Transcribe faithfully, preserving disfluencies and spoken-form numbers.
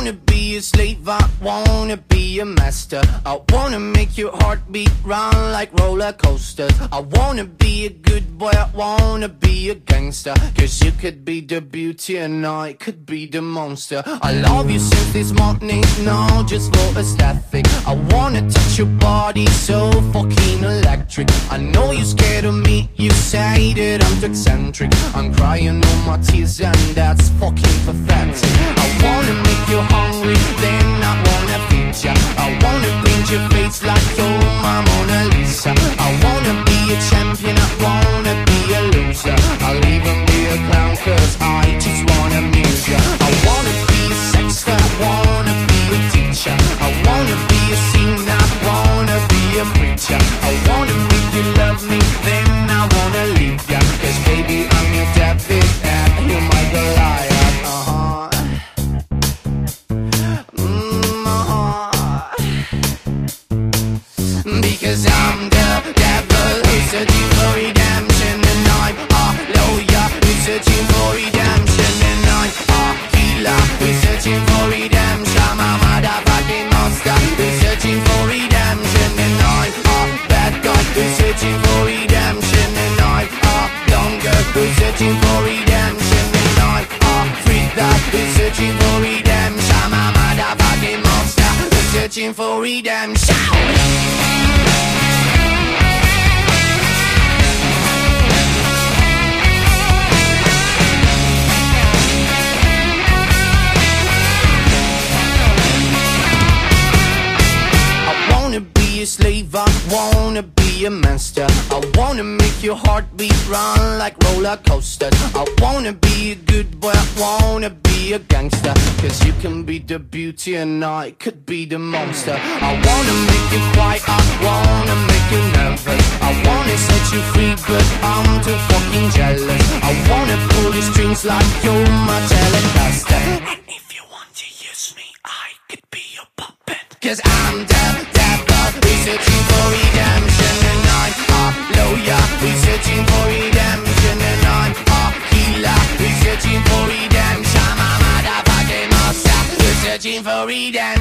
wanna be a slave, I wanna be a master. I wanna make your heartbeat run like roller coasters. I wanna be a good boy, I wanna be a gangster. Cause you could be the beauty and I could be the monster. I love you since this morning, no, just for aesthetic. I wanna touch your body so fucking electric. I know you're scared of me, you say that I'm too eccentric. I'm crying all my tears and that's fucking pathetic. I wanna make you hungry, then I wanna feed ya. I wanna paint your face like you're my Mona Lisa. I wanna be a champion, I wanna be a loser. I'll even be a clown cause I just wanna amuse ya. I wanna be a sexter, I wanna be a teacher. I wanna be a singer, I wanna be a preacher. I wanna make you love me, then I wanna leave ya. Cause baby I'm your David and you're my Goliath. Uh-huh. Mm, uh-huh. Because I'm the devil who's searching for redemption, and I'm a lawyer who's searching for redemption, and I'm a healer who's searching for redemption. I'm a motherfucking monster who's searching for redemption, and I'm a bad guy who's searching for redemption, and I'm a young girl who's searching for redemption, and I'm a freak that who's searching for redemption. I'm a motherfucking monster who's searching for redemption. Slave, I wanna be a master. I wanna make your heartbeat run like roller coasters. I wanna be a good boy, I wanna be a gangster. Cause you can be the beauty and I could be the monster. I wanna make you cry, I wanna make you nervous. I wanna set you free but I'm too fucking jealous. I wanna pull your strings like you're my Telecaster. And if you want to use me, I could be your puppet. Cause I'm the devil, we're searching for redemption, and I'm a lawyer, we're searching for redemption, and I'm a healer, we're searching for redemption. I'm a motherfucking monster, we're searching for redemption.